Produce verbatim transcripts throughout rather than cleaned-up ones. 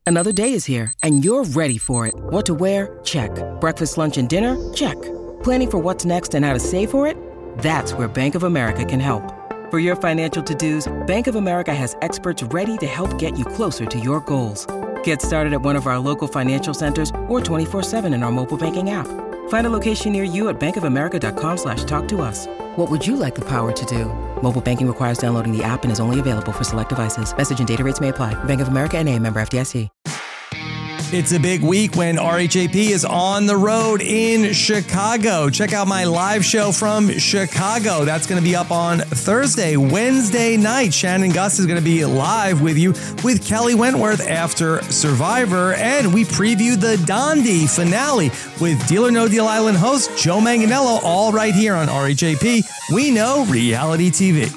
Another day is here, and you're ready for it. What to wear? Check. Breakfast, lunch, and dinner? Check. Planning for what's next and how to save for it? That's where Bank of America can help. For your financial to-dos, Bank of America has experts ready to help get you closer to your goals. Get started at one of our local financial centers or twenty-four seven in our mobile banking app. Find a location near you at bankofamerica.com slash talk to us. What would you like the power to do? Mobile banking requires downloading the app and is only available for select devices. Message and data rates may apply. Bank of America N A, member F D I C. It's a big week when R H A P is on the road in Chicago. Check out my live show from Chicago. That's going to be up on Thursday. Wednesday night, Shannon Gus is going to be live with you with Kelly Wentworth after Survivor. And we preview the Dondi finale with Deal or No Deal Island host Joe Manganiello, all right here on R H A P. We know reality T V.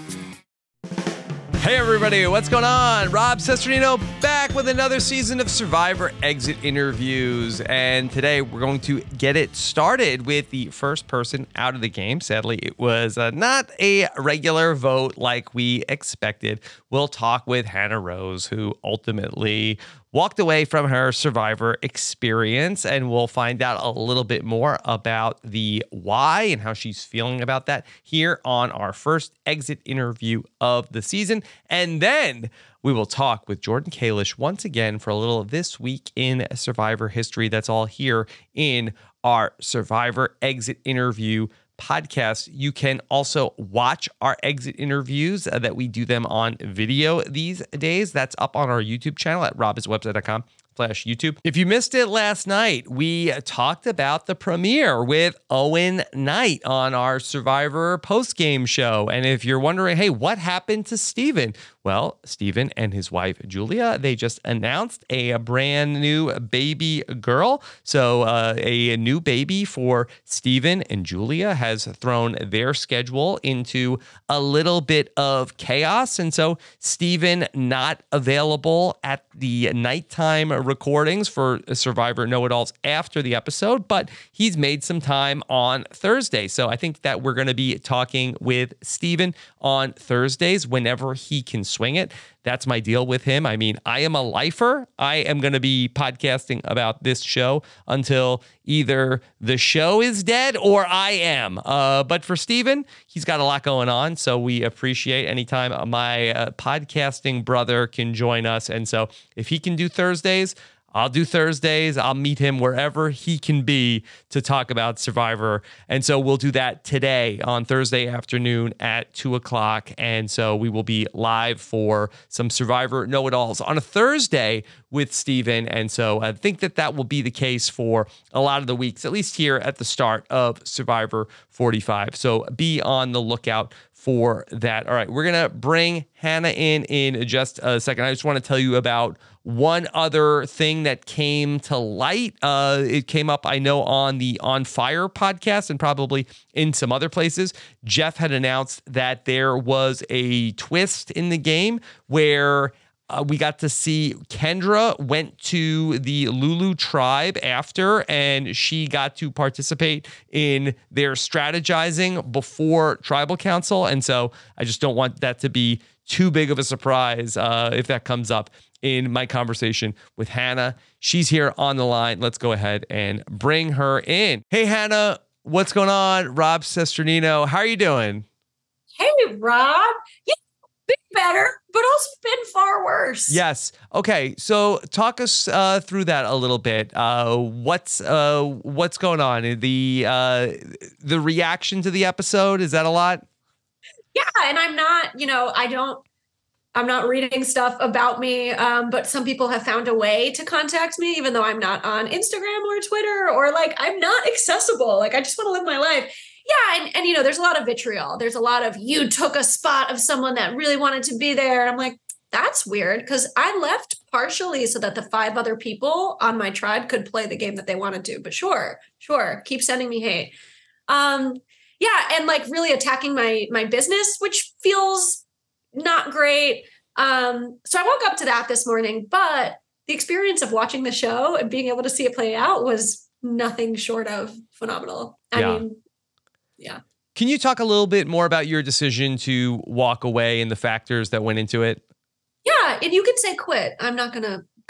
Hey everybody, what's going on? Rob Cesternino back with another season of Survivor Exit Interviews. And today we're going to get it started with the first person out of the game. Sadly, it was uh, not a regular vote like we expected. We'll talk with Hannah Rose, who ultimately walked away from her Survivor experience, and we'll find out a little bit more about the why and how she's feeling about that here on our first exit interview of the season. And then we will talk with Jordan Kalish once again for a little of This Week in Survivor History. That's all here in our Survivor Exit Interview podcast. You can also watch our exit interviews uh, that we do them on video these days. That's up on our YouTube channel at robiswebsite dot com slash YouTube. If you missed it last night, we talked about the premiere with Owen Knight on our Survivor post-game show. And if you're wondering, hey, what happened to Steven? Well, Steven and his wife, Julia, they just announced a, a brand new baby girl. So uh, a new baby for Steven and Julia has thrown their schedule into a little bit of chaos. And so Steven not available at the nighttime recordings for Survivor Know-It-Alls after the episode, but he's made some time on Thursday. So I think that we're going to be talking with Steven on Thursdays whenever he can swing it. That's my deal with him. I mean, I am a lifer. I am going to be podcasting about this show until either the show is dead or I am. Uh, but for Steven, he's got a lot going on. So we appreciate anytime my uh, podcasting brother can join us. And so if he can do Thursdays, I'll do Thursdays. I'll meet him wherever he can be to talk about Survivor. And so we'll do that today on Thursday afternoon at two o'clock. And so we will be live for some Survivor Know-It-Alls on a Thursday with Steven. And so I think that that will be the case for a lot of the weeks, at least here at the start of Survivor forty-five. So be on the lookout for that. All right, we're going to bring Hannah in in just a second. I just want to tell you about one other thing that came to light. Uh, it came up, I know, on the On Fire podcast and probably in some other places. Jeff had announced that there was a twist in the game where Uh, we got to see Kendra went to the Lulu tribe after, and she got to participate in their strategizing before tribal council. And so I just don't want that to be too big of a surprise uh, if that comes up in my conversation with Hannah. She's here on the line. Let's go ahead and bring her in. Hey, Hannah, what's going on? Rob Cesternino, how are you doing? Hey, Rob. Yeah. Been better, but also been far worse. Yes. Okay. So talk us uh, through that a little bit. Uh, what's uh, what's going on? The uh, the reaction to the episode, is that a lot? Yeah, and I'm not. You know, I don't. I'm not reading stuff about me, um, but some people have found a way to contact me, even though I'm not on Instagram or Twitter, or like I'm not accessible. Like I just want to live my life. Yeah. And, and, you know, there's a lot of vitriol. There's a lot of, you took a spot of someone that really wanted to be there. And I'm like, that's weird, because I left partially so that the five other people on my tribe could play the game that they wanted to. But sure, sure. Keep sending me hate. Um, yeah. And like really attacking my, my business, which feels not great. Um, so I woke up to that this morning, but the experience of watching the show and being able to see it play out was nothing short of phenomenal. I yeah. mean, Yeah. Can you talk a little bit more about your decision to walk away and the factors that went into it? Yeah. And you can say quit. I'm not going to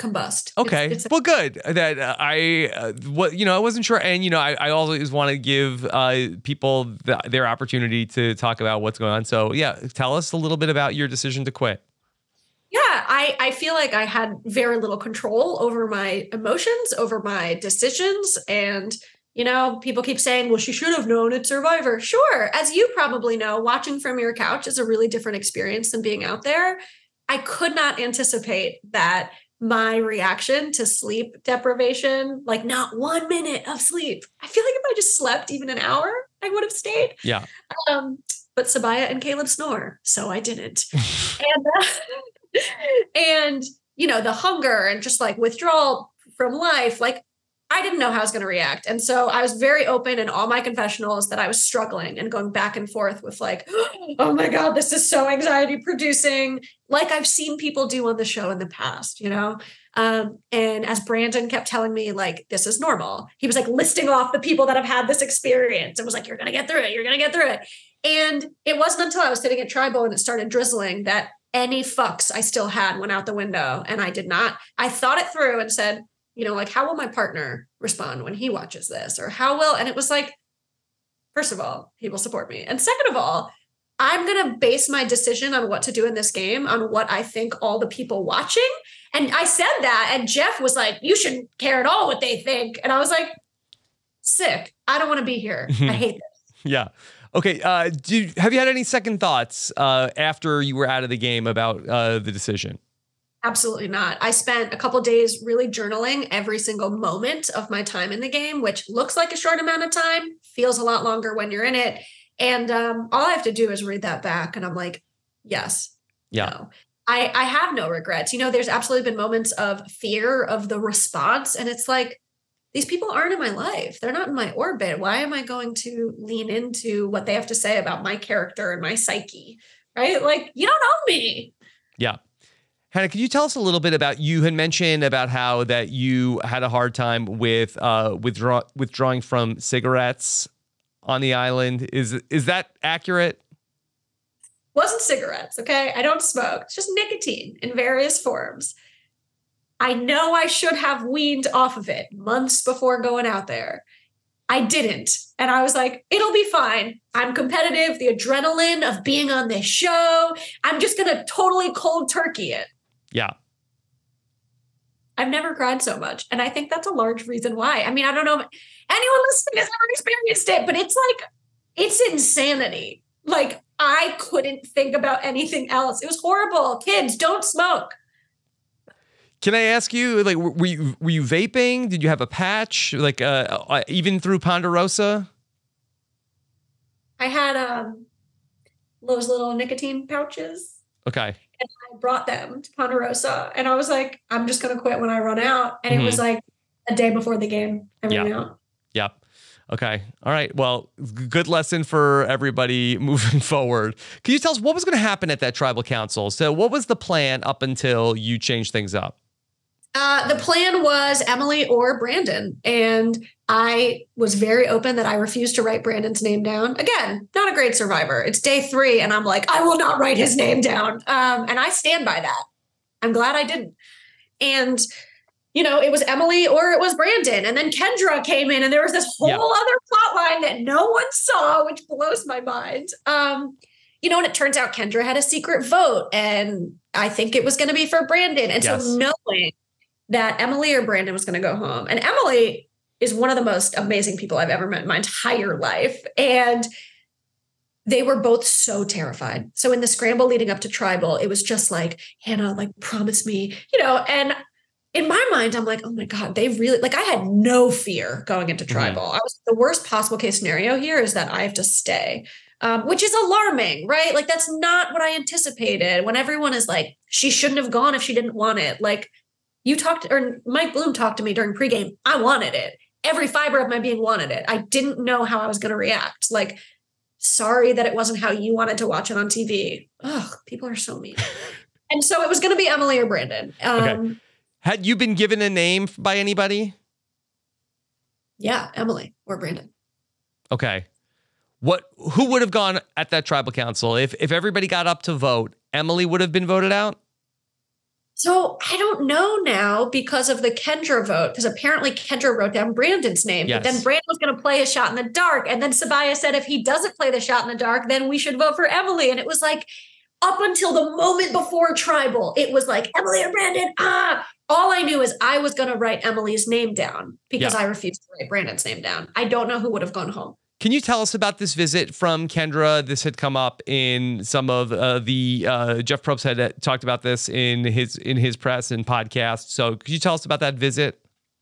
combust. Okay. It's, it's well, good that uh, I, uh, what, you know, I wasn't sure. And, you know, I, I always want to give uh, people the, their opportunity to talk about what's going on. So yeah, tell us a little bit about your decision to quit. Yeah, I, I feel like I had very little control over my emotions, over my decisions. And, you know, people keep saying, well, she should have known it's Survivor. Sure. As you probably know, watching from your couch is a really different experience than being out there. I could not anticipate that my reaction to sleep deprivation, like not one minute of sleep. I feel like if I just slept even an hour, I would have stayed. Yeah. Um, but Sabiyah and Caleb snore, so I didn't. and, uh, and, you know, the hunger and just like withdrawal from life, like I didn't know how I was going to react. And so I was very open in all my confessionals that I was struggling and going back and forth with like, oh my God, this is so anxiety producing, like I've seen people do on the show in the past, you know? Um, and as Brandon kept telling me, like, this is normal. He was like listing off the people that have had this experience and was like, you're going to get through it. You're going to get through it. And it wasn't until I was sitting at Tribal and it started drizzling that any fucks I still had went out the window. And I did not, I thought it through and said, you know, like, how will my partner respond when he watches this? Or how will, and it was like, first of all, he will support me. And second of all, I'm going to base my decision on what to do in this game on what I think all the people watching. And I said that, and Jeff was like, you shouldn't care at all what they think. And I was like, sick. I don't want to be here. I hate this. Yeah. Okay. Uh, do, have you had any second thoughts uh, after you were out of the game about uh, the decision? Absolutely not. I spent a couple of days really journaling every single moment of my time in the game, which looks like a short amount of time, feels a lot longer when you're in it. And um, all I have to do is read that back. And I'm like, yes. Yeah. No. I, I have no regrets. You know, there's absolutely been moments of fear of the response. And it's like, these people aren't in my life. They're not in my orbit. Why am I going to lean into what they have to say about my character and my psyche? Right? Like, you don't know me. Yeah. Hannah, could you tell us a little bit about, you had mentioned about how that you had a hard time with uh, withdraw, withdrawing from cigarettes on the island. Is is that accurate? Wasn't cigarettes, okay? I don't smoke. It's just nicotine in various forms. I know I should have weaned off of it months before going out there. I didn't. And I was like, it'll be fine. I'm competitive. The adrenaline of being on this show, I'm just going to totally cold turkey it. Yeah. I've never cried so much. And I think that's a large reason why. I mean, I don't know if anyone listening has ever experienced it, but it's like, it's insanity. Like, I couldn't think about anything else. It was horrible. Kids, don't smoke. Can I ask you, like, were you were you vaping? Did you have a patch? Like, uh, uh even through Ponderosa? I had um those little nicotine pouches. Okay. And I brought them to Ponderosa, and I was like, I'm just going to quit when I run out. And mm-hmm. It was like a day before the game. I ran yep. out. Yep. Okay. All right. Well, good lesson for everybody moving forward. Can you tell us what was going to happen at that tribal council? So what was the plan up until you changed things up? Uh, the plan was Emily or Brandon. And I was very open that I refused to write Brandon's name down. Again, not a great survivor. It's day three. And I'm like, I will not write his name down. Um, and I stand by that. I'm glad I didn't. And, you know, it was Emily or it was Brandon. And then Kendra came in and there was this whole yeah. other plot line that no one saw, which blows my mind. Um, you know, and it turns out Kendra had a secret vote. And I think it was going to be for Brandon. And yes. so knowing that Emily or Brandon was going to go home. And Emily is one of the most amazing people I've ever met in my entire life. And they were both so terrified. So in the scramble leading up to Tribal, it was just like, Hannah, like, promise me, you know, and in my mind, I'm like, oh my God, they really, like, I had no fear going into Tribal. Mm-hmm. I was the worst possible case scenario here is that I have to stay. Um, which is alarming, right? Like, that's not what I anticipated when everyone is like, she shouldn't have gone if she didn't want it. Like, you talked, or Mike Bloom talked to me during pregame. I wanted it. Every fiber of my being wanted it. I didn't know how I was going to react. Like, sorry that it wasn't how you wanted to watch it on T V. Ugh, people are so mean. And so it was going to be Emily or Brandon. Um, okay. Had you been given a name by anybody? Yeah, Emily or Brandon. Okay. What? Who would have gone at that tribal council if if everybody got up to vote? Emily would have been voted out? So I don't know now because of the Kendra vote, because apparently Kendra wrote down Brandon's name, Yes. but then Brandon was going to play a shot in the dark. And then Sabaya said, if he doesn't play the shot in the dark, then we should vote for Emily. And it was like, up until the moment before Tribal, it was like, Emily or Brandon, ah. All I knew is I was going to write Emily's name down because yeah. I refused to write Brandon's name down. I don't know who would have gone home. Can you tell us about this visit from Kendra? This had come up in some of uh, the uh, Jeff Probst had talked about this in his in his press and podcast. So could you tell us about that visit?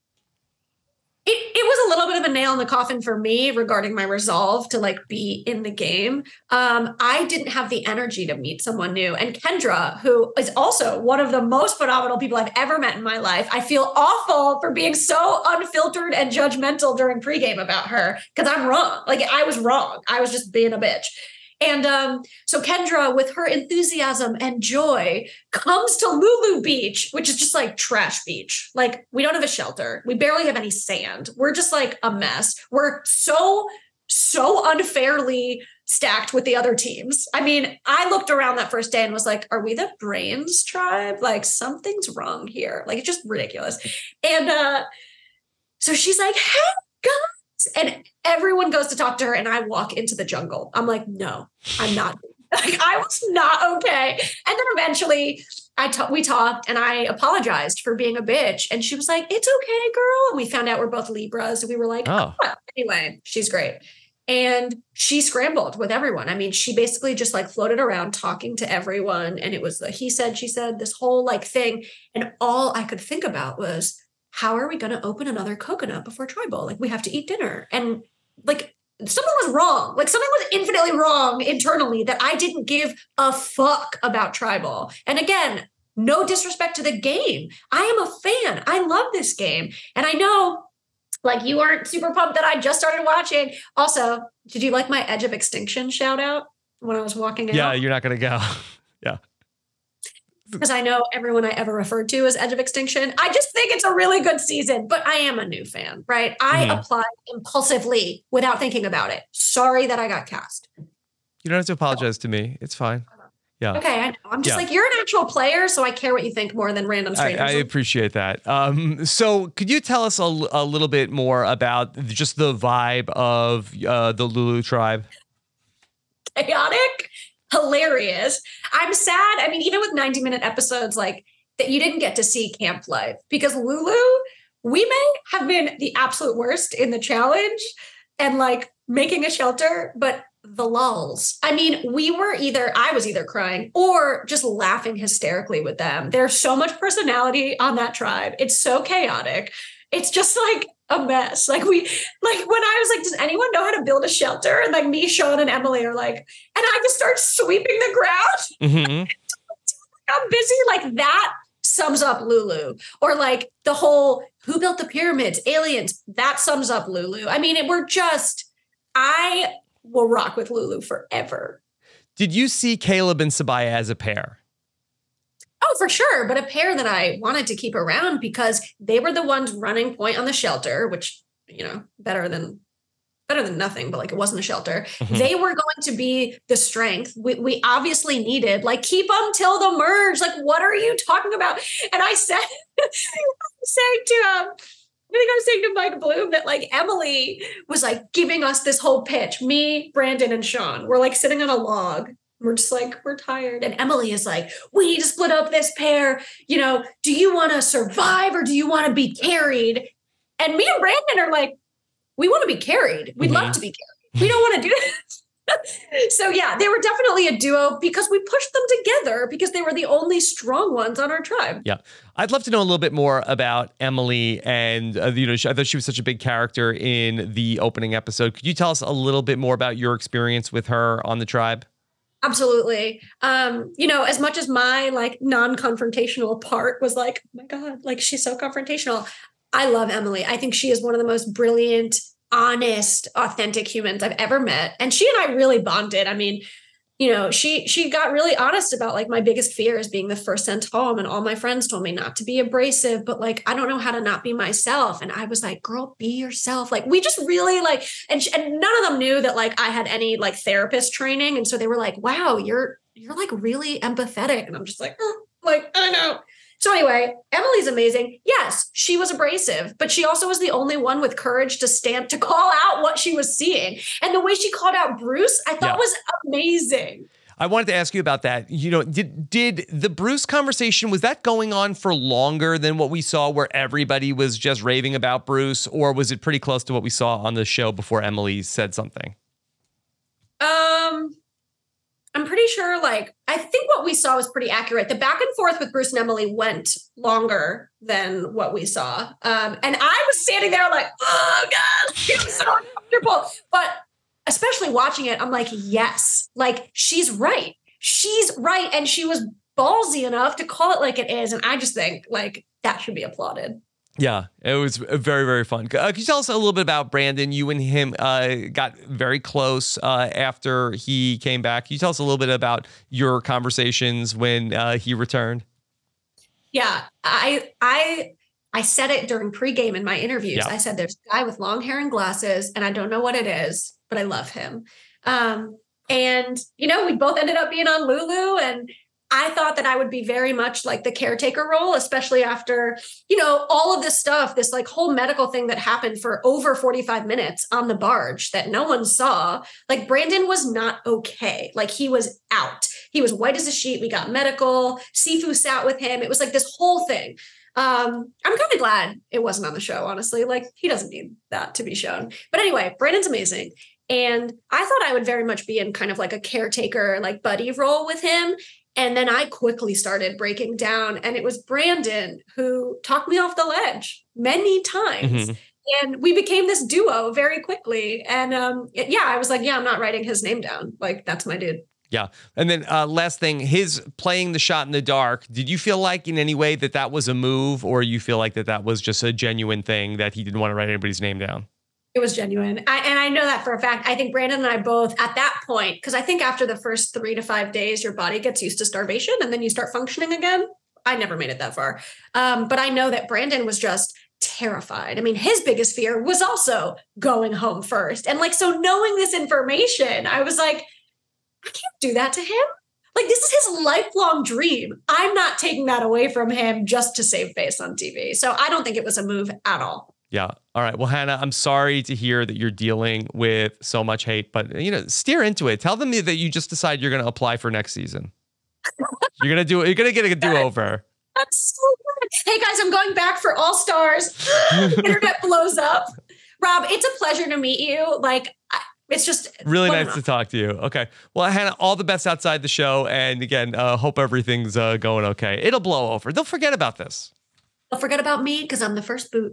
It, it was a little bit of a nail in the coffin for me regarding my resolve to like be in the game. Um, I didn't have the energy to meet someone new. And Kendra, who is also one of the most phenomenal people I've ever met in my life, I feel awful for being so unfiltered and judgmental during pregame about her because I'm wrong. Like I was wrong. I was just being a bitch. And um, so Kendra, with her enthusiasm and joy, comes to Lulu Beach, which is just like trash beach. Like we don't have a shelter. We barely have any sand. We're just like a mess. We're so, so unfairly stacked with the other teams. I mean, I looked around that first day and was like, are we the Brains tribe? Like something's wrong here. Like it's just ridiculous. And uh, so she's like, hey, guys. And everyone goes to talk to her and I walk into the jungle. I'm like, no, I'm not. Like, I was not okay. And then eventually I ta- we talked and I apologized for being a bitch. And she was like, it's okay, girl. And we found out we're both Libras. And we were like, oh, oh. Anyway, she's great. And she scrambled with everyone. I mean, she basically just like floated around talking to everyone. And it was the he said, she said, this whole like thing. And all I could think about was, how are we going to open another coconut before Tribal? Like we have to eat dinner. And like something was wrong. Like something was infinitely wrong internally that I didn't give a fuck about Tribal. And again, no disrespect to the game. I am a fan. I love this game. And I know like you aren't super pumped that I just started watching. Also, did you like my Edge of Extinction shout out when I was walking out? Yeah, you're not going to go. Yeah. Because I know everyone I ever referred to as Edge of Extinction. I just think it's a really good season, but I am a new fan, right? I mm-hmm. applied impulsively without thinking about it. Sorry that I got cast. You don't have to apologize to me. It's fine. Yeah. Okay. I know. I'm just yeah. like, you're an actual player, so I care what you think more than random strangers. I, I appreciate that. Um, so could you tell us a, a little bit more about just the vibe of uh, the Lulu tribe? Chaotic. Hilarious. I'm sad. I mean, even with ninety minute episodes, like that you didn't get to see camp life because Lulu, we may have been the absolute worst in the challenge and like making a shelter, but the lulls. I mean, we were either, I was either crying or just laughing hysterically with them. There's so much personality on that tribe. It's so chaotic. It's just like a mess. Like we, like when I was like, does anyone know how to build a shelter? And like me, Sean, and Emily are like, and I just start sweeping the ground. Mm-hmm. I'm busy. Like that sums up Lulu. Or like the whole, who built the pyramids? Aliens. That sums up Lulu. I mean, it, we're just, I will rock with Lulu forever. Did you see Caleb and Sabaya as a pair? Oh, for sure. But a pair that I wanted to keep around because they were the ones running point on the shelter, which, you know, better than better than nothing, but like it wasn't a shelter. Mm-hmm. They were going to be the strength we, we obviously needed. Like, keep them till the merge. Like, what are you talking about? And I said, I was saying to um, I think I was saying to Mike Bloom that like Emily was like giving us this whole pitch. Me, Brandon, and Sean were like sitting on a log. We're just like, we're tired. And Emily is like, we need to split up this pair. You know, do you want to survive or do you want to be carried? And me and Brandon are like, we want to be carried. We'd mm-hmm. love to be carried. We don't want to do this. So yeah, they were definitely a duo because we pushed them together because they were the only strong ones on our tribe. Yeah. I'd love to know a little bit more about Emily. And, uh, you know, I thought she was such a big character in the opening episode. Could you tell us a little bit more about your experience with her on the tribe? Absolutely. Um, you know, as much as my like non-confrontational part was like, oh my God, like she's so confrontational. I love Emily. I think she is one of the most brilliant, honest, authentic humans I've ever met. And she and I really bonded. I mean, you know, she she got really honest about like my biggest fear is being the first sent home. And all my friends told me not to be abrasive, but like, I don't know how to not be myself. And I was like, girl, be yourself. Like, we just really like, and, she, and none of them knew that like I had any like therapist training. And so they were like, wow, you're, you're like really empathetic. And I'm just like, oh, like, I don't know. So anyway, Emily's amazing. Yes, she was abrasive, but she also was the only one with courage to stand to call out what she was seeing. And the way she called out Bruce, I thought yeah. was amazing. I wanted to ask you about that. You know, did did the Bruce conversation, was that going on for longer than what we saw where everybody was just raving about Bruce, or was it pretty close to what we saw on the show before Emily said something? Um, I'm pretty sure, like, I think what we saw was pretty accurate. The back and forth with Bruce and Emily went longer than what we saw. Um, and I was standing there like, oh, God, it was so uncomfortable. But especially watching it, I'm like, yes, like, she's right. She's right. And she was ballsy enough to call it like it is. And I just think, like, that should be applauded. Yeah, it was very, very fun. Uh, can you tell us a little bit about Brandon? You and him uh, got very close uh, after he came back. Can you tell us a little bit about your conversations when uh, he returned? Yeah, I I I said it during pregame in my interviews. Yeah. I said, there's a guy with long hair and glasses, and I don't know what it is, but I love him. Um, and, you know, we both ended up being on Lulu, and I thought that I would be very much like the caretaker role, especially after, you know, all of this stuff, this like whole medical thing that happened for over forty-five minutes on the barge that no one saw. Like, Brandon was not okay. Like, he was out. He was white as a sheet. We got medical. Sifu sat with him. It was like this whole thing. Um, I'm kind of glad it wasn't on the show, honestly. Like, he doesn't need that to be shown. But anyway, Brandon's amazing. And I thought I would very much be in kind of like a caretaker, like buddy role with him. And then I quickly started breaking down, and it was Brandon who talked me off the ledge many times. Mm-hmm. And we became this duo very quickly. And um, it, yeah, I was like, yeah, I'm not writing his name down. Like, that's my dude. Yeah. And then uh, last thing, his playing the shot in the dark. Did you feel like in any way that that was a move, or you feel like that that was just a genuine thing that he didn't want to write anybody's name down? It was genuine. I, and I know that for a fact. I think Brandon and I both at that point, because I think after the first three to five days, your body gets used to starvation and then you start functioning again. I never made it that far. Um, but I know that Brandon was just terrified. I mean, his biggest fear was also going home first. And like, so knowing this information, I was like, I can't do that to him. Like, this is his lifelong dream. I'm not taking that away from him just to save face on T V. So I don't think it was a move at all. Yeah. All right. Well, Hannah, I'm sorry to hear that you're dealing with so much hate, but, you know, steer into it. Tell them that you just decide you're going to apply for next season. You're going to do it. You're going to get a do-over. That's so good. Hey, guys, I'm going back for All Stars. Internet blows up. Rob, it's a pleasure to meet you. Like, I, it's just really nice enough to talk to you. Okay. Well, Hannah, all the best outside the show. And again, uh, hope everything's uh, going okay. It'll blow over. They'll forget about this. Don't forget about me because I'm the first boot.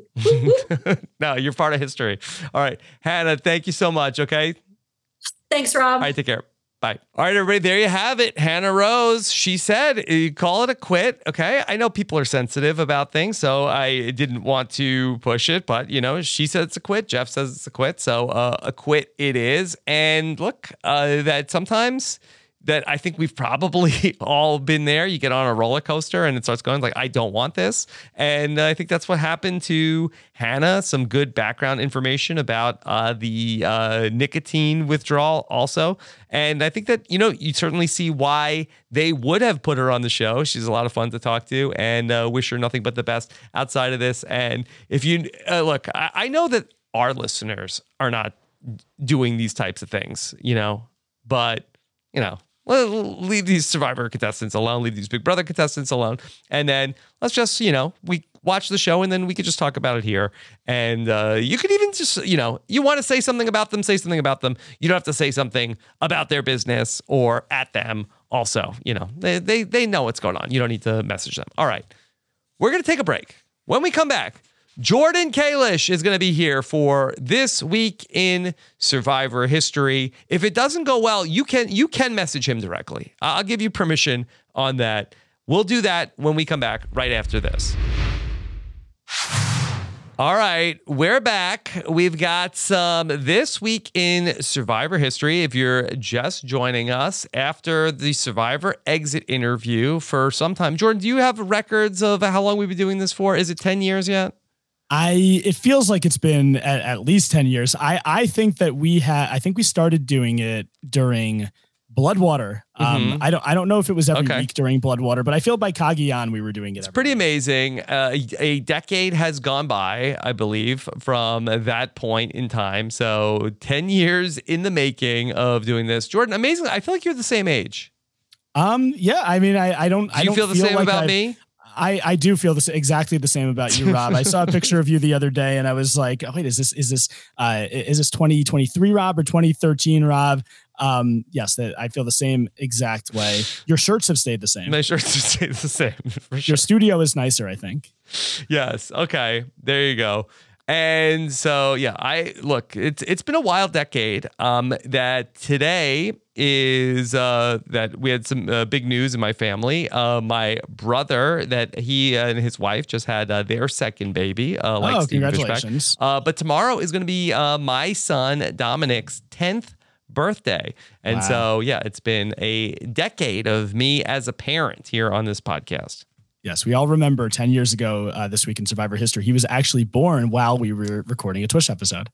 No, you're part of history. All right. Hannah, thank you so much. Okay. Thanks, Rob. All right. Take care. Bye. All right, everybody. There you have it. Hannah Rose. She said, you call it a quit. Okay. I know people are sensitive about things, so I didn't want to push it, but you know, she said it's a quit. Jeff says it's a quit. So uh, a quit it is. And look, uh, that sometimes that I think we've probably all been there. You get on a roller coaster and it starts going like, I don't want this. And I think that's what happened to Hannah. Some good background information about uh, the uh, nicotine withdrawal also. And I think that, you know, you certainly see why they would have put her on the show. She's a lot of fun to talk to, and uh, wish her nothing but the best outside of this. And if you uh, look, I, I know that our listeners are not doing these types of things, you know, but, you know, well, leave these Survivor contestants alone, leave these Big Brother contestants alone. And then let's just, you know, we watch the show and then we could just talk about it here. And uh, you could even just, you know, you want to say something about them, say something about them. You don't have to say something about their business or at them also. You know, they, they, they know what's going on. You don't need to message them. All right. We're going to take a break. When we come back, Jordan Kalish is going to be here for This Week in Survivor History. If it doesn't go well, you can you can message him directly. I'll give you permission on that. We'll do that when we come back right after this. All right, we're back. We've got some This Week in Survivor History. If you're just joining us after the Survivor exit interview for some time. Jordan, do you have records of how long we've been doing this for? Is it ten years yet? I it feels like it's been at, at least ten years. I, I think that we had I think we started doing it during Bloodwater. Um, Mhm. I don't I don't know if it was every Okay. week during Bloodwater, but I feel by Kagiyan we were doing it. It's every pretty week. amazing. Uh, a, a decade has gone by, I believe, from that point in time. So ten years in the making of doing this. Jordan, amazing. I feel like you're the same age. Um, yeah, I mean, I, I don't, Do I you don't feel the same like about I've- me? I, I do feel this exactly the same about you, Rob. I saw a picture of you the other day and I was like, oh, wait, is this, is this, uh, is this twenty twenty-three Rob or twenty thirteen Rob? Um, yes, that I feel the same exact way. Your shirts have stayed the same. My shirts stay the same. For sure. Your studio is nicer, I think. Yes. Okay. There you go. And so, yeah, I look, it's it's been a wild decade. Um, that today is uh, that we had some uh, big news in my family. Uh, my brother, that he and his wife just had uh, their second baby, uh, like Oh, Steve Fishback. congratulations. Uh, but tomorrow is going to be uh, my son Dominic's tenth birthday. And Wow. so, yeah, it's been a decade of me as a parent here on this podcast. Yes, we all remember ten years ago, uh, this week in Survivor history, he was actually born while we were recording a Twitch episode.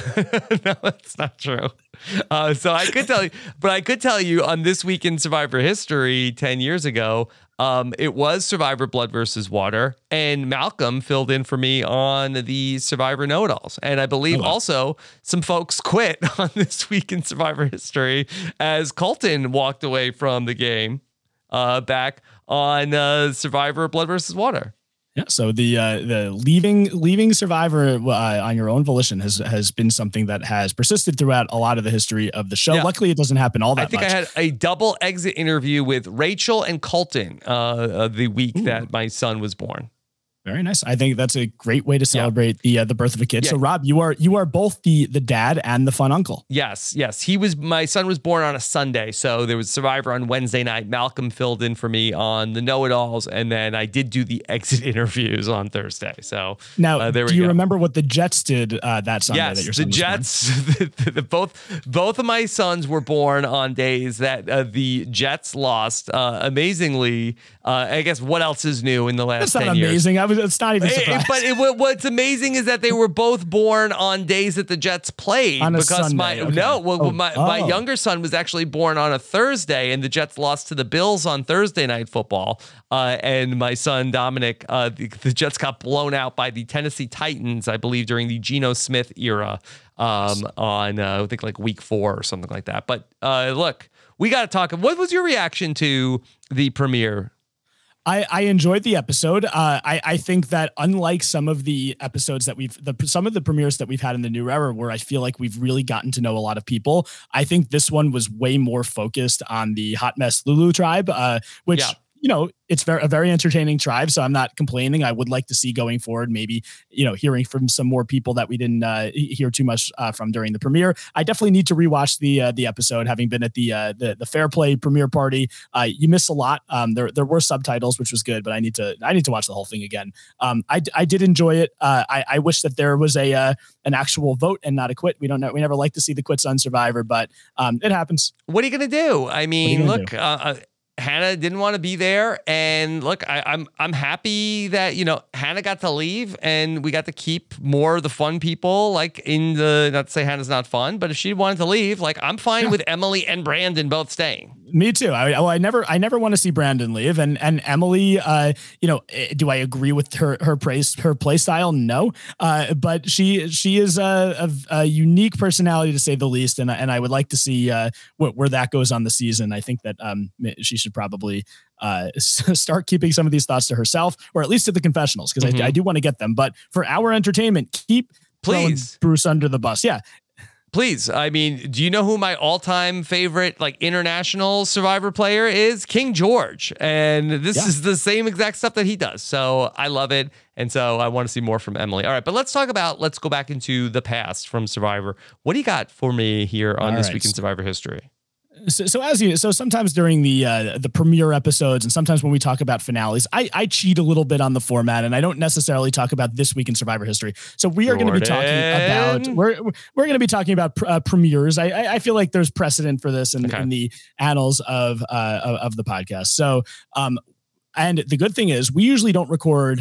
No, that's not true. Uh, so I could tell you, but I could tell you on This Week in Survivor History ten years ago, um, it was Survivor Blood versus Water, and Malcolm filled in for me on the Survivor Know-It-Alls. And I believe Oh, wow. also some folks quit on This Week in Survivor History as Colton walked away from the game uh, back on uh, Survivor Blood versus Water. Yeah, so the uh, the leaving leaving Survivor uh, on your own volition has has been something that has persisted throughout a lot of the history of the show. Yeah. Luckily, it doesn't happen all that I think much. I had a double exit interview with Rachel and Colton uh, uh, the week Ooh. that my son was born. Very nice. I think that's a great way to celebrate the uh, the birth of a kid. Yeah. So, Rob, you are you are both the the dad and the fun uncle. Yes, yes. He was my son was born on a Sunday, so there was Survivor on Wednesday night. Malcolm filled in for me on the Know-It-Alls, and then I did do the exit interviews on Thursday. So Now, uh, there we do you go. remember what the Jets did uh, that Sunday? Yes, that your the son was born? Jets. The, the, the, both both of my sons were born on days that uh, the Jets lost. Uh, amazingly, uh, I guess what else is new in the last That's not ten years? amazing. I was. It's not even It- surprising. it- but it, what- what's amazing is that they were both born on days that the Jets played. On a because Sunday, my okay. no, well, Oh, my my oh. younger son was actually born on a Thursday, and the Jets lost to the Bills on Thursday Night Football. Uh, and my son Dominic, uh, the, the Jets got blown out by the Tennessee Titans, I believe, during the Geno Smith era. Um, on uh, I think like week four or something like that. But uh, look, we got to talk. What was your reaction to the premiere? I, I enjoyed the episode. Uh, I, I think that unlike some of the episodes that we've, the, some of the premieres that we've had in the new era, where I feel like we've really gotten to know a lot of people, I think this one was way more focused on the Hot Mess Lulu tribe, uh, which, Yeah. you know, it's very, a very entertaining tribe. So I'm not complaining. I would like to see going forward, maybe, you know, hearing from some more people that we didn't uh, hear too much uh, from during the premiere. I definitely need to rewatch the uh, the episode, having been at the uh, the, the Fair Play premiere party. Uh, you miss a lot. Um, there there were subtitles, which was good, but I need to I need to watch the whole thing again. Um, I, I did enjoy it. Uh, I I wish that there was a uh, an actual vote and not a quit. We don't know. We never like to see the quits on Survivor, but um, it happens. What are you going to do? I mean, gonna look, uh, uh, Hannah didn't want to be there, and look, I, I'm I'm happy that you know Hannah got to leave, and we got to keep more of the fun people. Like in the not to say Hannah's not fun, but if she wanted to leave, like I'm fine Yeah. with Emily and Brandon both staying. Me too. I, well, I never, I never want to see Brandon leave, and and Emily. Uh, you know, eh, do I agree with her her praise her play style? No. Uh, but she she is a, a, a unique personality to say the least, and I- and I would like to see uh where, where that goes on the season. I think that um she should probably uh start keeping some of these thoughts to herself, or at least at the confessionals, because Mhm. I, I do want to get them. But for our entertainment, keep throwing Please. Bruce under the bus. Yeah. Please. I mean, do you know who my all-time favorite like international Survivor player is? King George. And this Yeah. is the same exact stuff that he does. So I love it. And so I want to see more from Emily. All right, but let's talk about, let's go back into the past from Survivor. What do you got for me here on All This right. Week in Survivor History? So, so as you, so sometimes during the uh, the premiere episodes, and sometimes when we talk about finales, I, I cheat a little bit on the format, and I don't necessarily talk about This Week in Survivor History. So we are going to be talking about Jordan. we're we're going to be talking about pr- uh, premieres. I, I I feel like there's precedent for this in, Okay. in the annals of uh of, of the podcast. So um, and the good thing is we usually don't record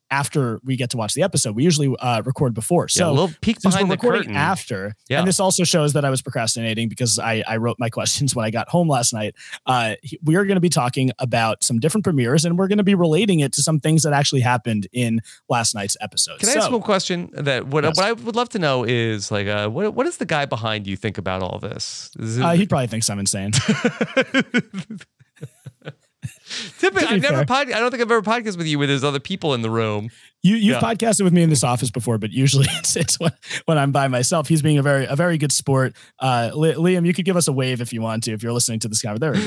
after we get to watch the episode. We usually uh, record before. So yeah, a little peek since behind we're the recording curtain. after, yeah. and this also shows that I was procrastinating because I, I wrote my questions when I got home last night. Uh, we are going to be talking about some different premieres, and we're going to be relating it to some things that actually happened in last night's episode. Can I so, ask you a question? That what, yes. what I would love to know is like, uh, what what does the guy behind you think about all this? Is it, uh, he probably thinks I'm insane. Typically, I've never fair. pod, I don't think I've ever podcasted with you where there's other people in the room. You you've Yeah. podcasted with me in this office before, but usually it's it's when, when I'm by myself. He's being a very a very good sport. Uh, Li- Liam, you could give us a wave if you want to, if you're listening to this cover. There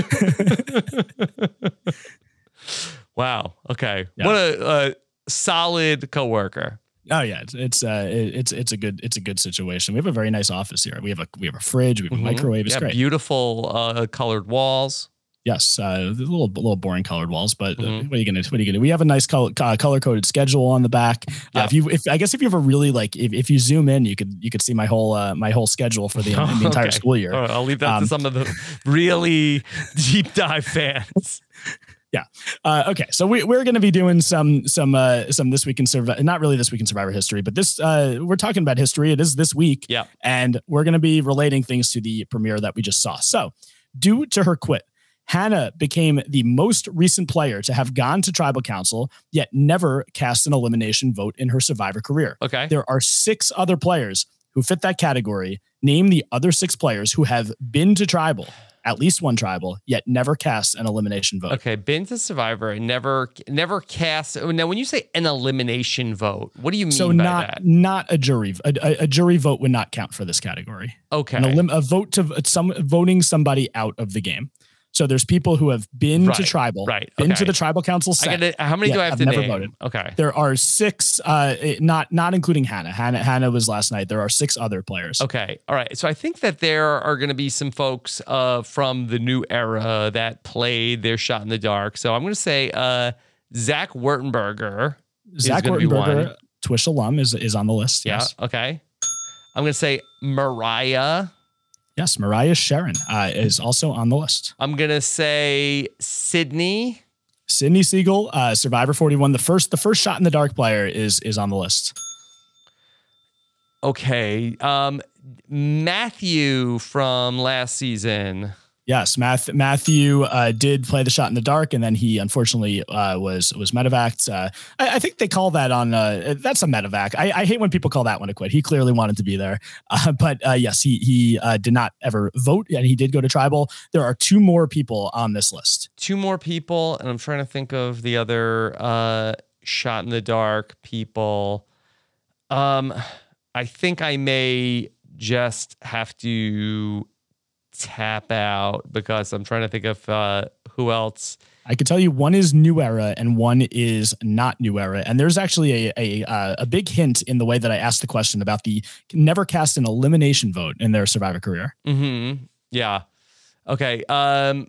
we go. Wow. Okay. Yeah. What a, a solid coworker. Oh yeah, it's it's uh it- it's it's a good it's a good situation. We have a very nice office here. We have a we have a fridge. We have a Mhm. microwave. It's yeah, great. beautiful uh, colored walls. Yes, uh, a little a little boring colored walls, but uh, Mhm. what are you gonna what are you gonna? We have a nice color uh, color coded schedule on the back. Uh, Yeah. if you if I guess if you ever really like if, if you zoom in, you could you could see my whole uh, my whole schedule for the, the entire Okay. school year. All right, I'll leave that Um, to some of the really deep dive fans. Uh, okay, so we, we're going to be doing some some uh, some this week in Survivor, not really this week in Survivor history, but this uh, we're talking about history. It is this week, Yeah. and we're going to be relating things to the premiere that we just saw. So, due to her quit, Hannah became the most recent player to have gone to Tribal Council yet never cast an elimination vote in her Survivor career. Okay. There are six other players who fit that category. Name the other six players who have been to Tribal, at least one Tribal, yet never cast an elimination vote. Okay, been to Survivor and never never cast. Now, when you say an elimination vote, what do you mean So by not that? not a jury a, a, a jury vote would not count for this category. Okay, An elim- a vote to some voting somebody out of the game. So there's people who have been Right, to Tribal, right, been okay. to the Tribal Council I set. gotta, how many Yeah, do I have I've to never name? voted. Okay, There are six, uh, not not including Hannah. Hannah. Hannah was last night. There are six other players. okay, all right. So I think that there are going to be some folks uh, from the new era that played their shot in the dark. So I'm going to say uh, Zach Wurtenberger. is Zach gonna be one. Wurtenberger, Twish alum, is is on the list. Yeah. Yes. Okay. I'm going to say Mariah. Yes. Mariah Sharon uh, is also on the list. I'm going to say Sydney. Sydney Siegel, uh, Survivor forty-one. The first the first shot in the dark player is is on the list. Okay. Um, Matthew from last season. Yes, Math, Matthew uh, did play the shot in the dark, and then he unfortunately uh, was was medevaced. Uh, I, I think they call that on uh, that's a medevac. I, I hate when people call that one a quit. He clearly wanted to be there, uh, but uh, yes, he he uh, did not ever vote, and he did go to Tribal. There are two more people on this list. Two more people, and I'm trying to think of the other uh, shot in the dark people. Um, I think I may just have to tap out because I'm trying to think of uh, who else. I could tell you one is New Era and one is not New Era. And there's actually a a, uh, a big hint in the way that I asked the question about the never cast an elimination vote in their Survivor career. Mm-hmm. Yeah. Okay. Um.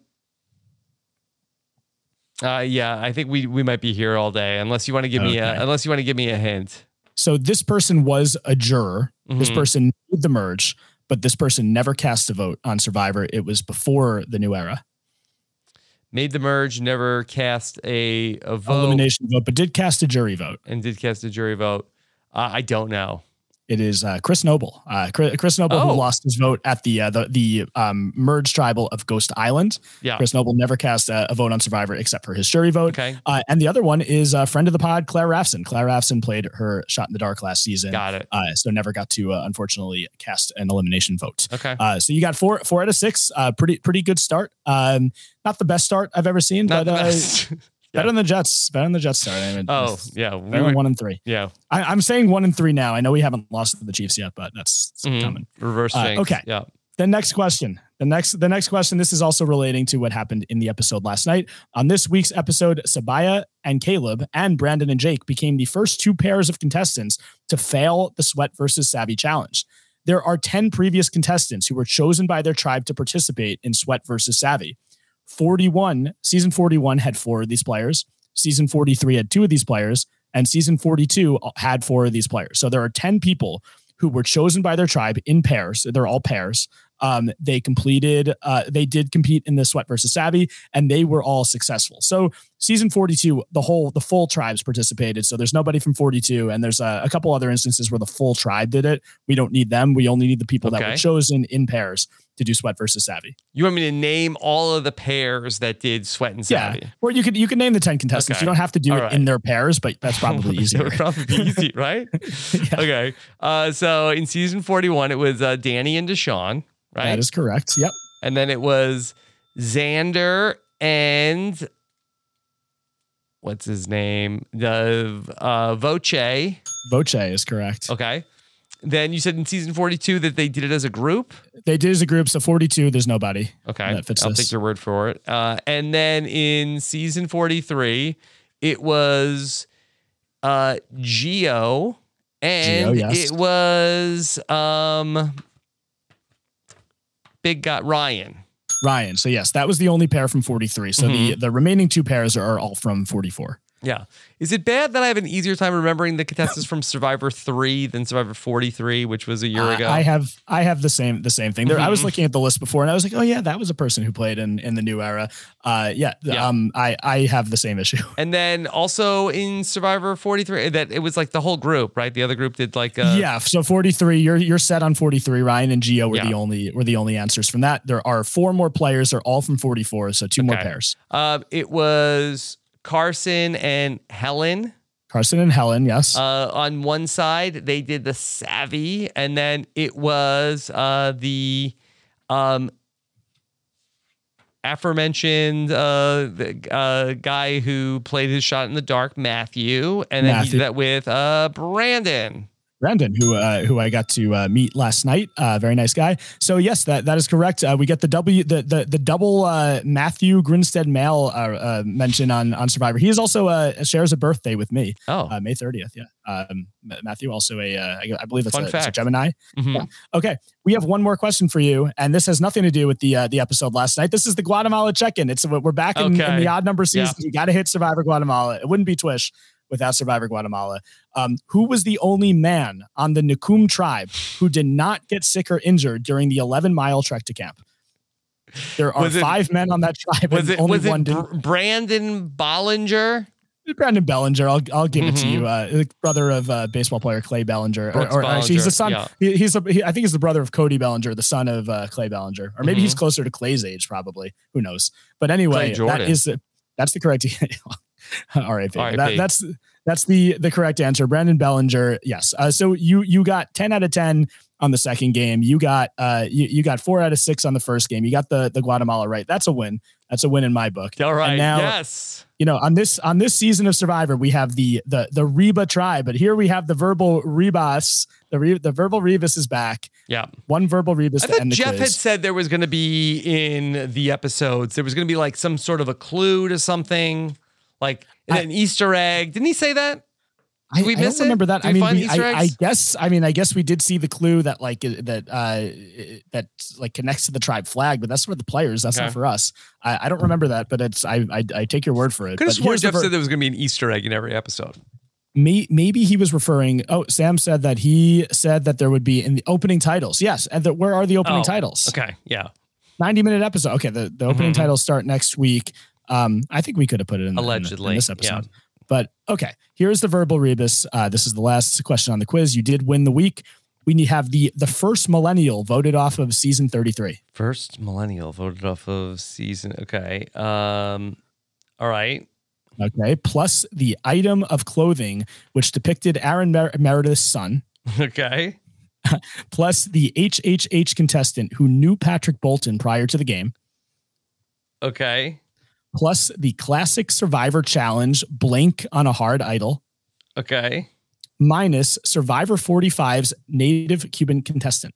Uh. Yeah. I think we we might be here all day unless you want to give me a Okay. unless you want to give me a hint. So this person was a juror. This Mhm. person did the merge, but this person never cast a vote on Survivor. It was before the New Era. Made the merge, never cast a, a vote, Elimination vote, but did cast a jury vote. and did cast a jury vote. Uh, I don't know. It is uh, Chris Noble. Uh, Chris, Chris Noble Oh. who lost his vote at the uh, the the um, merged tribal of Ghost Island. Yeah. Chris Noble never cast a, a vote on Survivor except for his jury vote. Okay. Uh, and the other one is a friend of the pod, Claire Rafson. Claire Rafson played her shot in the dark last season. Got it. Uh, so never got to, uh, unfortunately, cast an elimination vote. Okay. Uh, so you got four four out of six. Uh, pretty pretty good start. Um, not the best start I've ever seen, Not but the uh, best. better than the Jets. Better than the Jets start. I mean, Oh, it's yeah. We better were, than one and three. yeah. I, I'm saying one and three now. I know we haven't lost to the Chiefs yet, but that's it's Mhm. coming. Reverse Uh, jinx. okay. Yeah. The next question. The next the next question. This is also relating to what happened in the episode last night. On this week's episode, Sabaya and Caleb and Brandon and Jake became the first two pairs of contestants to fail the Sweat versus Savvy challenge. There are ten previous contestants who were chosen by their tribe to participate in Sweat versus Savvy. forty-one, season forty-one had four of these players. Season forty-three had two of these players, and season forty-two had four of these players. So there are ten people who were chosen by their tribe in pairs. They're all pairs Um, they completed, uh, they did compete in the Sweat versus Savvy, and they were all successful. So season forty-two, the whole, the full tribes participated. So there's nobody from forty-two, and there's a, a couple other instances where the full tribe did it. We don't need them. We only need the people Okay. that were chosen in pairs to do Sweat versus Savvy. You want me to name all of the pairs that did Sweat and Savvy? Yeah. Or you could you can name the ten contestants. Okay. You don't have to do All it right. in their pairs, but that's probably It easier. would probably be easy, right? Yeah. Okay. Uh, so in season forty-one, it was uh, Danny and Deshaun, right? That is correct. Yep. And then it was Xander and what's his name? The uh, Voce. Voce is correct. Okay. Then you said in season forty-two that they did it as a group. They did as a group. So forty-two, there's nobody. Okay. That fits I'll this. take your word for it. Uh, and then in season forty-three, it was uh, Gio and Gio, yes. it was um, Big Guy Ryan. Ryan. So yes, that was the only pair from forty-three. So the, Mm-hmm. the remaining two pairs are all from forty-four. Yeah. Is it bad that I have an easier time remembering the contestants from Survivor three than Survivor forty-three, which was a year I- ago? I have I have the same the same thing. There, I was Mhm. looking at the list before, and I was like, oh yeah, that was a person who played in in the new era. Uh, yeah, Yeah. Um, I I have the same issue. And then also in Survivor forty-three, that it was like the whole group, right? The other group did like uh yeah. So forty-three, you're you're set on forty-three. Ryan and Gio were Yeah. the only were the only answers from that. There are four more players. They're all from forty-four. So two more Okay. pairs. Um, it was Carson and Helen. Carson and Helen. Yes. Uh, on one side, they did the Savvy, and then it was uh, the um, aforementioned uh, the, uh, guy who played his shot in the dark, Matthew, and then he Matthew. did that with uh, Brandon. Brandon, who uh, who I got to uh, meet last night, uh, very nice guy. So yes, that that is correct. Uh, we get the W the the, the double uh, Matthew Grinstead male uh, uh, mention on on Survivor. He is also uh, shares a birthday with me, Oh, uh, May thirtieth. Yeah, um, Matthew also a uh, I, I believe it's Fun a, it's a fact. Gemini. mhm. Yeah. Okay, we have one more question for you, and this has nothing to do with the uh, the episode last night. This is the Guatemala check-in. It's we're back in, Okay. in the odd number Yeah. season. You got to hit Survivor Guatemala. It wouldn't be Twish without Survivor Guatemala. Um, who was the only man on the Nakum tribe who did not get sick or injured during the eleven mile trek to camp? There are Was it- five men on that tribe, Was and it only was one it didn't. Br- Brandon Bollinger? Brandon Bellinger, I'll I'll give it to Mhm. you. Uh, the brother of uh, baseball player Clay Bellinger, or, Brooks or actually he's the Bellinger, son. yeah. he- he's a, he, I think he's the brother of Cody Bellinger, the son of uh, Clay Bellinger, or maybe Mhm. he's closer to Clay's age, probably. Who knows? But anyway, Clay Jordan. that is the that's the correct. R I P. R I P. That, that's that's the the correct answer. Brandon Bellinger. Yes. Uh, so you you got ten out of ten on the second game. You got uh you, you got four out of six on the first game. You got the the Guatemala right. That's a win. That's a win in my book. All right. And now, yes. you know, on this on this season of Survivor, we have the the the Reba tribe, but here we have the verbal Rebus. The Re, the verbal Rebus is back. Yeah. One verbal Rebus I to thought end the Jeff had quiz. said there was going to be in the episodes, there was going to be like some sort of a clue to something, like I- an Easter egg. Didn't he say that? I, Did we I miss don't it? remember that. Did I we mean, find we, Easter I, I eggs? guess. I mean, I guess we did see the clue that like uh, that uh, that like connects to the tribe flag, but that's for the players. That's Okay. not for us. I, I don't remember that, but it's I I, I take your word for it. Could have But sworn here's the Jeff ver- said there was going to be an Easter egg in every episode. May, maybe he was referring. Oh, Sam said that he said that there would be in the opening titles. Yes, and the, where are the opening Oh, titles? Okay. Yeah. ninety minute episode. Okay, the, the opening Mhm. titles start next week. Um, I think we could have put it in, in- in Allegedly, this yeah. episode. But okay, here's the verbal rebus. Uh, this is the last question on the quiz. You did win the week. We need have the the first millennial voted off of season thirty-three. First millennial voted off of season. Okay. Um, all right. Okay, plus the item of clothing which depicted Aaron Mer- Meredith's son. Okay. Plus the H H H contestant who knew Patrick Bolton prior to the game. Okay. Plus the classic Survivor Challenge blank on a hard idol. Okay. Minus Survivor forty-five's native Cuban contestant.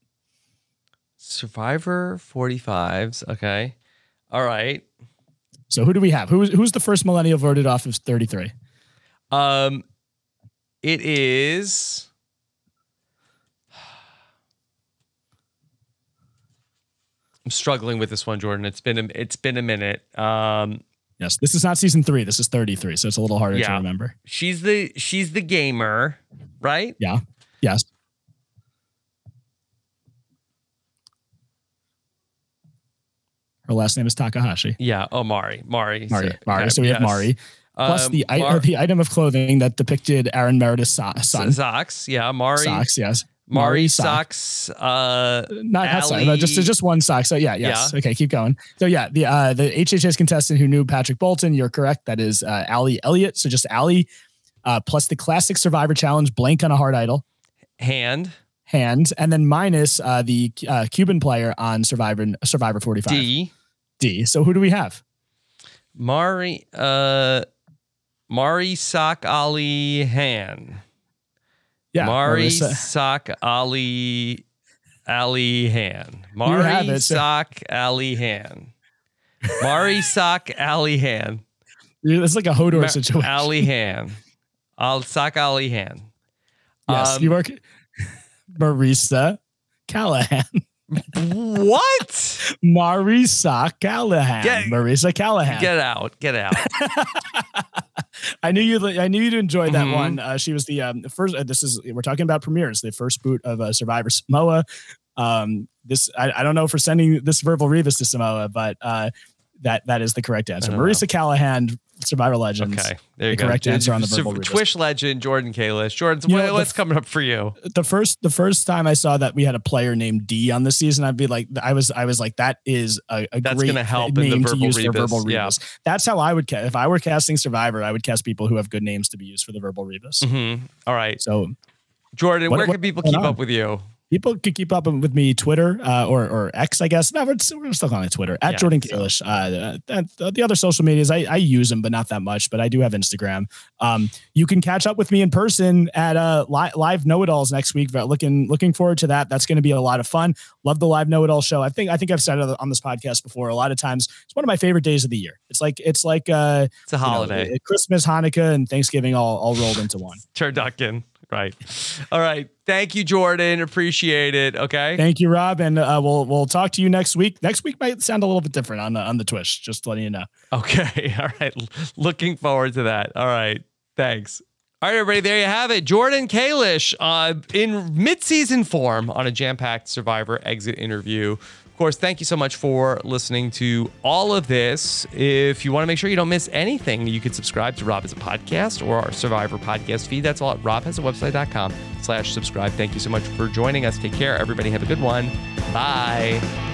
Survivor forty-fives. Okay. All right. So who do we have? Who's who's the first millennial voted off of thirty-three? Um, it is. I'm struggling with this one, Jordan. It's been a, it's been a minute. Um, Yes, this is not season three. This is thirty-three, so it's a little harder to Yeah. remember. she's the she's the gamer, right? Yeah. Yes. Her last name is Takahashi. Yeah. Oh, Mari. Mari. Mari. So, Mari. okay, So we have yes. Mari. Plus Um, the I- Mar- the item of clothing that depicted Aaron Meredith's so- son. Socks. Yeah. Mari. Socks, yes. Mari sock. socks. Uh, Not outside, Ali- but just just one sock. So yeah, yes. Yeah. Okay, keep going. So yeah, the uh, the H H S contestant who knew Patrick Bolton, you're correct. That is uh, Ali Elliott. So just Ali, uh, plus the classic Survivor Challenge, blank on a hard idol, hand. hand, and then minus uh, the uh, Cuban player on Survivor Survivor forty-five. D. D. So who do we have? Mari. Uh, Mari sock Ali hand. Yeah, Mari Marissa. sock Ali Ali hand. have Mari it, so- sock Ali hand. Mari sock Ali hand. It's like a Hodor Ma- situation. Ali hand. I'll sock Ali hand. Yes, Um, you are. Marisa Callahan. What? Marisa Callahan. Get- Marisa Callahan. Get out. Get out. I knew you. I knew you'd enjoy that Mhm. one. Uh, she was the um, the first. Uh, this is we're talking about premieres. The first boot of uh, Survivor Samoa. Um, this I, I don't know for sending this verbal Rebus to Samoa, but uh, that that is the correct answer. I don't Marisa Callahan, Survivor Legends. Okay. There you The go. correct answer on the Sur- verbal Rebus. Twitch legend Jordan Kalish. Jordan, You what- know, what's the- coming up for you? The first the first time I saw that we had a player named D on the season, I'd be like, I was I was like, that is a, a That's great gonna help in the name to verbal use for Rebus, verbal yeah. Rebus. That's how I would cast. If I were casting Survivor, I would cast people who have good names to be used for the verbal Rebus. Mhm. All right. So Jordan, What- where what- can people what's keep going up with you? people can keep up with me Twitter uh, or or X, I guess. No, we're, we're still calling it Twitter at Yeah, Jordan so- Kalish. Uh, uh, the other social medias, I, I use them, but not that much. But I do have Instagram. Um, you can catch up with me in person at uh, li- live Know It Alls next week. But looking looking forward to that. That's going to be a lot of fun. Love the live Know It All show. I think I think I've said it on this podcast before. A lot of times, it's one of my favorite days of the year. It's like it's like uh, It's a holiday. you know, Christmas, Hanukkah, and Thanksgiving all all rolled into one. Turducken. Right. All right. Thank you, Jordan. Appreciate it. Okay. Thank you, Rob, and uh, we'll we'll talk to you next week. Next week might sound a little bit different on the on the Twitch. Just letting you know. Okay. All right. Looking forward to that. All right. Thanks. All right, everybody. There you have it. Jordan Kalish uh, in mid-season form on a jam-packed Survivor exit interview. Of course, thank you so much for listening to all of this. If you want to make sure you don't miss anything, you can subscribe to Rob as a podcast or our Survivor podcast feed. That's all at rob has a website dot com slash subscribe. Thank you so much for joining us. Take care. Everybody have a good one. Bye.